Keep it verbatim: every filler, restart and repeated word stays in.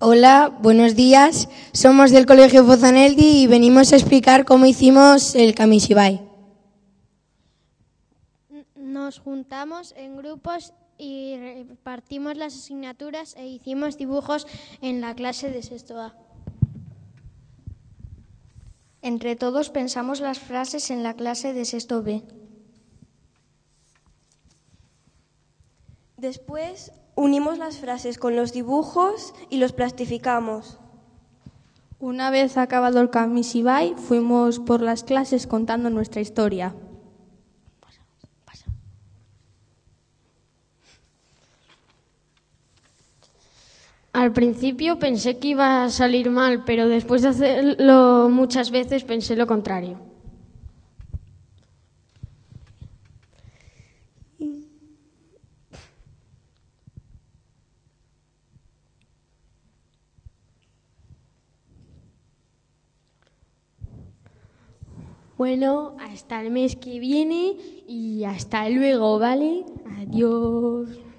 Hola, buenos días. Somos del Colegio Fozaneldi y venimos a explicar cómo hicimos el Kamishibai. Nos juntamos en grupos y repartimos las asignaturas e hicimos dibujos en la clase de sexto A. Entre todos pensamos las frases en la clase de sexto B. Después unimos las frases con los dibujos y los plastificamos. Una vez acabado el Kamishibai, fuimos por las clases contando nuestra historia. Al principio pensé que iba a salir mal, pero después de hacerlo muchas veces pensé lo contrario. Bueno, hasta el mes que viene y hasta luego, ¿vale? Adiós.